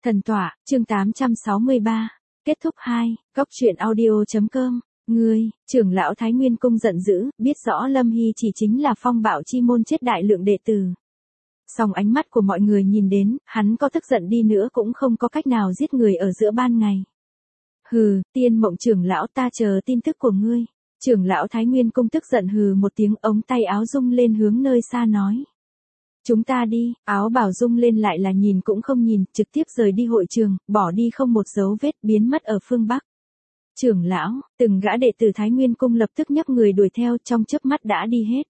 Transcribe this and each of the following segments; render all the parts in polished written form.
Thần tọa, chương 863. Kết thúc 2, Cốc truyện audio.com. Ngươi, trưởng lão Thái Nguyên Cung giận dữ, biết rõ Lâm Hy chỉ chính là phong bạo chi môn chết đại lượng đệ tử. Song ánh mắt của mọi người nhìn đến, hắn có tức giận đi nữa cũng không có cách nào giết người ở giữa ban ngày. Hừ, Tiên Mộng trưởng lão, ta chờ tin tức của ngươi. Trưởng lão Thái Nguyên Cung tức giận hừ một tiếng, ống tay áo rung lên hướng nơi xa nói. Chúng ta đi, áo bảo rung lên lại là nhìn cũng không nhìn, trực tiếp rời đi hội trường, bỏ đi không một dấu vết, biến mất ở phương Bắc. Trưởng lão, từng gã đệ tử Thái Nguyên Cung lập tức nhấc người đuổi theo, trong chớp mắt đã đi hết.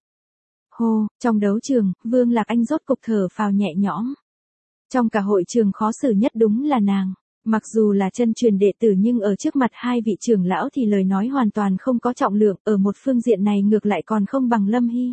Hô, trong đấu trường, Vương Lạc Anh rốt cục thở phào nhẹ nhõm. Trong cả hội trường khó xử nhất đúng là nàng. Mặc dù là chân truyền đệ tử nhưng ở trước mặt hai vị trưởng lão thì lời nói hoàn toàn không có trọng lượng, ở một phương diện này ngược lại còn không bằng Lâm Hy.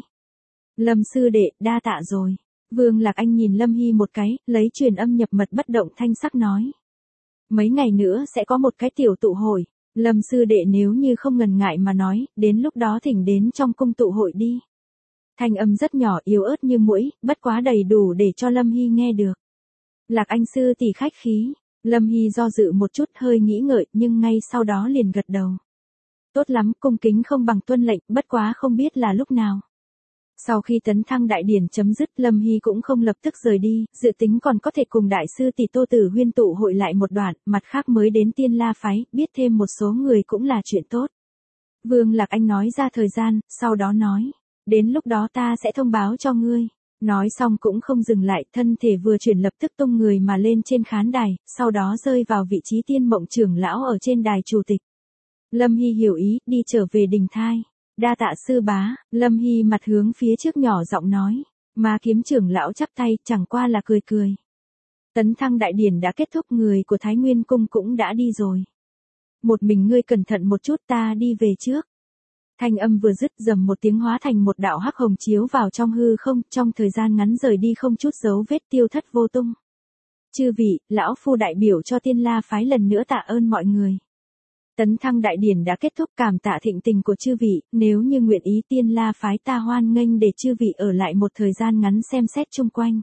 Lâm sư đệ, đa tạ rồi. Vương Lạc Anh nhìn Lâm Hy một cái, lấy truyền âm nhập mật bất động thanh sắc nói. Mấy ngày nữa sẽ có một cái tiểu tụ hội, Lâm sư đệ nếu như không ngần ngại mà nói, đến lúc đó thỉnh đến trong cung tụ hội đi. Thanh âm rất nhỏ yếu ớt như muỗi, bất quá đầy đủ để cho Lâm Hy nghe được. Lạc Anh sư tỷ khách khí. Lâm Hy do dự một chút, hơi nghĩ ngợi, nhưng ngay sau đó liền gật đầu. Tốt lắm, cung kính không bằng tuân lệnh, bất quá không biết là lúc nào. Sau khi tấn thăng đại điển chấm dứt, Lâm Hy cũng không lập tức rời đi, dự tính còn có thể cùng đại sư tỷ Tô Tử Huyên tụ hội lại một đoạn, mặt khác mới đến Tiên La phái, biết thêm một số người cũng là chuyện tốt. Vương Lạc Anh nói ra thời gian, sau đó nói, đến lúc đó ta sẽ thông báo cho ngươi. Nói xong cũng không dừng lại, thân thể vừa chuyển lập tức tung người mà lên trên khán đài, sau đó rơi vào vị trí Tiên Mộng trưởng lão ở trên đài chủ tịch. Lâm Hy hiểu ý, đi trở về đình thai. Đa tạ sư bá, Lâm Hy mặt hướng phía trước nhỏ giọng nói, mà kiếm trưởng lão chắp tay, chẳng qua là cười cười. Tấn thăng đại điển đã kết thúc, người của Thái Nguyên Cung cũng đã đi rồi. Một mình ngươi cẩn thận một chút, ta đi về trước. Thanh âm vừa dứt, rầm một tiếng hóa thành một đạo hắc hồng chiếu vào trong hư không, trong thời gian ngắn rời đi không chút dấu vết, tiêu thất vô tung. Chư vị, lão phu đại biểu cho Tiên La phái lần nữa tạ ơn mọi người. Tấn thăng đại điển đã kết thúc, cảm tạ thịnh tình của chư vị, nếu như nguyện ý Tiên La phái ta hoan nghênh để chư vị ở lại một thời gian ngắn xem xét chung quanh.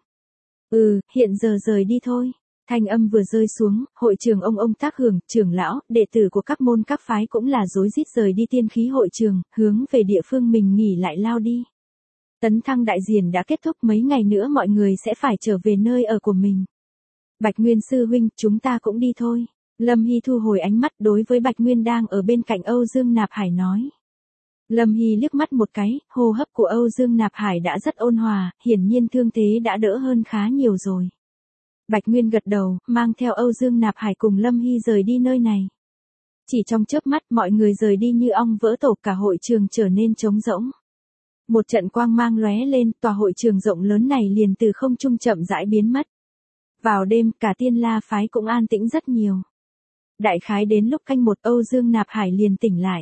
Hiện giờ rời đi thôi. Thanh âm vừa rơi xuống, hội trường ông tác hưởng, trưởng lão, đệ tử của các môn các phái cũng là rối rít rời đi tiên khí hội trường, hướng về địa phương mình nghỉ lại lao đi. Tấn thăng đại điển đã kết thúc, mấy ngày nữa mọi người sẽ phải trở về nơi ở của mình. Bạch Nguyên sư huynh, chúng ta cũng đi thôi. Lâm Hy thu hồi ánh mắt, đối với Bạch Nguyên đang ở bên cạnh Âu Dương Nạp Hải nói. Lâm Hy liếc mắt một cái, hô hấp của Âu Dương Nạp Hải đã rất ôn hòa, hiển nhiên thương thế đã đỡ hơn khá nhiều rồi. Bạch Nguyên gật đầu, mang theo Âu Dương Nạp Hải cùng Lâm Hy rời đi nơi này. Chỉ trong chớp mắt mọi người rời đi như ong vỡ tổ, cả hội trường trở nên trống rỗng. Một trận quang mang lóe lên, tòa hội trường rộng lớn này liền từ không trung chậm rãi biến mất. Vào đêm, cả Tiên La phái cũng an tĩnh rất nhiều. Đại khái đến lúc canh một, Âu Dương Nạp Hải liền tỉnh lại.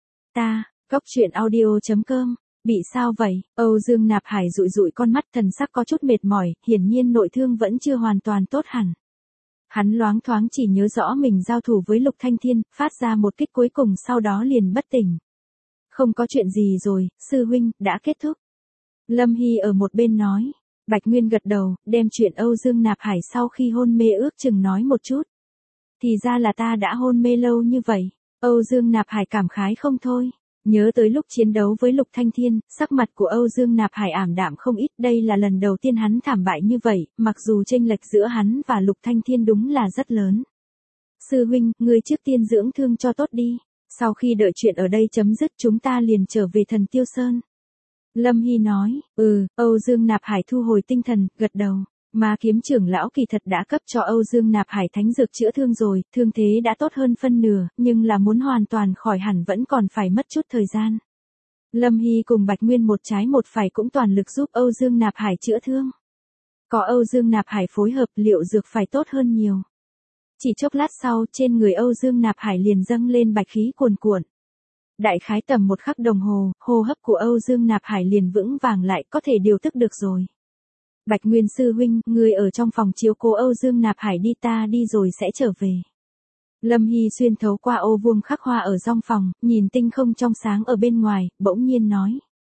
Cốc truyện audio.com. Bị sao vậy? Âu Dương Nạp Hải dụi dụi con mắt, thần sắc có chút mệt mỏi, hiển nhiên nội thương vẫn chưa hoàn toàn tốt hẳn. Hắn loáng thoáng chỉ nhớ rõ mình giao thủ với Lục Thanh Thiên, phát ra một kích cuối cùng sau đó liền bất tỉnh. Không có chuyện gì rồi, sư huynh, đã kết thúc. Lâm Hy ở một bên nói. Bạch Nguyên gật đầu, đem chuyện Âu Dương Nạp Hải sau khi hôn mê ước chừng nói một chút. Thì ra là ta đã hôn mê lâu như vậy. Âu Dương Nạp Hải cảm khái không thôi. Nhớ tới lúc chiến đấu với Lục Thanh Thiên, sắc mặt của Âu Dương Nạp Hải ảm đạm không ít, đây là lần đầu tiên hắn thảm bại như vậy, mặc dù chênh lệch giữa hắn và Lục Thanh Thiên đúng là rất lớn. Sư huynh, ngươi trước tiên dưỡng thương cho tốt đi, sau khi đợi chuyện ở đây chấm dứt chúng ta liền trở về Thần Tiêu Sơn. Lâm Hy nói, Âu Dương Nạp Hải thu hồi tinh thần, gật đầu. Mà kiếm trưởng lão kỳ thật đã cấp cho Âu Dương Nạp Hải thánh dược chữa thương rồi, thương thế đã tốt hơn phân nửa, nhưng là muốn hoàn toàn khỏi hẳn vẫn còn phải mất chút thời gian. Lâm Hy cùng Bạch Nguyên một trái một phải cũng toàn lực giúp Âu Dương Nạp Hải chữa thương. Có Âu Dương Nạp Hải phối hợp, liệu dược phải tốt hơn nhiều. Chỉ chốc lát sau, trên người Âu Dương Nạp Hải liền dâng lên bạch khí cuồn cuộn. Đại khái tầm một khắc đồng hồ, hô hấp của Âu Dương Nạp Hải liền vững vàng lại, có thể điều tức được rồi. Bạch Nguyên sư huynh, người ở trong phòng chiếu cố Âu Dương Nạp Hải đi, ta đi rồi sẽ trở về. Lâm Hy xuyên thấu qua ô vuông khắc hoa ở trong phòng, nhìn tinh không trong sáng ở bên ngoài, bỗng nhiên nói.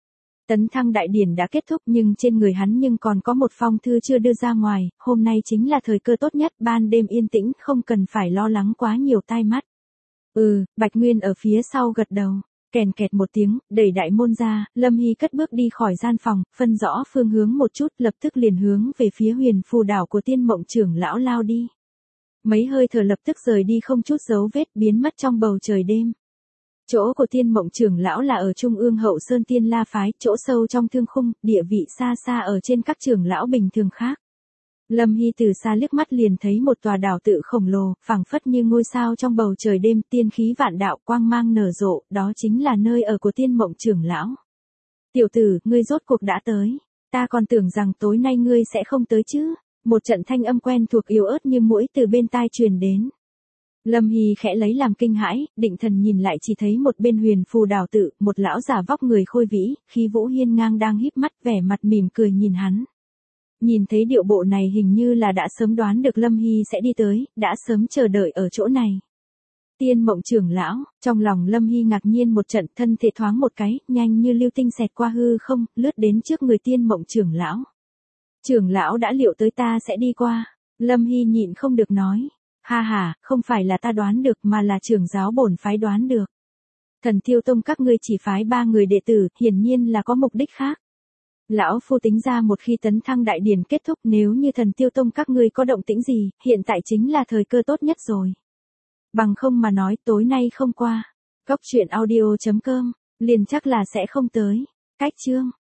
Tấn thăng đại điển đã kết thúc nhưng trên người hắn nhưng còn có một phong thư chưa đưa ra ngoài, hôm nay chính là thời cơ tốt nhất, ban đêm yên tĩnh không cần phải lo lắng quá nhiều tai mắt. Bạch Nguyên ở phía sau gật đầu. Kèn kẹt một tiếng, đẩy đại môn ra, Lâm Hy cất bước đi khỏi gian phòng, phân rõ phương hướng một chút, lập tức liền hướng về phía huyền phù đảo của Tiên Mộng trưởng lão lao đi. Mấy hơi thở lập tức rời đi không chút dấu vết, biến mất trong bầu trời đêm. Chỗ của Tiên Mộng trưởng lão là ở trung ương Hậu Sơn Tiên La phái, chỗ sâu trong thương khung, địa vị xa xa ở trên các trưởng lão bình thường khác. Lâm Hy từ xa liếc mắt liền thấy một tòa đảo tự khổng lồ, phảng phất như ngôi sao trong bầu trời đêm, tiên khí vạn đạo, quang mang nở rộ, đó chính là nơi ở của Tiên Mộng trưởng lão. Tiểu tử, ngươi rốt cuộc đã tới. Ta còn tưởng rằng tối nay ngươi sẽ không tới chứ. Một trận thanh âm quen thuộc yếu ớt như muỗi từ bên tai truyền đến. Lâm Hy khẽ lấy làm kinh hãi, định thần nhìn lại chỉ thấy một bên huyền phù đảo tự, một lão giả vóc người khôi vĩ, khí vũ hiên ngang đang híp mắt vẻ mặt mỉm cười nhìn hắn. Nhìn thấy điệu bộ này hình như là đã sớm đoán được Lâm Hy sẽ đi tới, đã sớm chờ đợi ở chỗ này. Tiên Mộng trưởng lão, trong lòng Lâm Hy ngạc nhiên một trận, thân thể thoáng một cái, nhanh như lưu tinh xẹt qua hư không, lướt đến trước người Tiên Mộng trưởng lão. Trưởng lão đã liệu tới ta sẽ đi qua. Lâm Hy nhịn không được nói. Ha ha, không phải là ta đoán được mà là trưởng giáo bổn phái đoán được. Thần Tiêu Tông các ngươi chỉ phái 3 người đệ tử, hiển nhiên là có mục đích khác. Lão phu tính ra một khi tấn thăng đại điển kết thúc, nếu như Thần Tiêu Tông các ngươi có động tĩnh gì, hiện tại chính là thời cơ tốt nhất rồi. Bằng không mà nói tối nay không qua. Cốc truyện audio.com, liền chắc là sẽ không tới. Cách chương.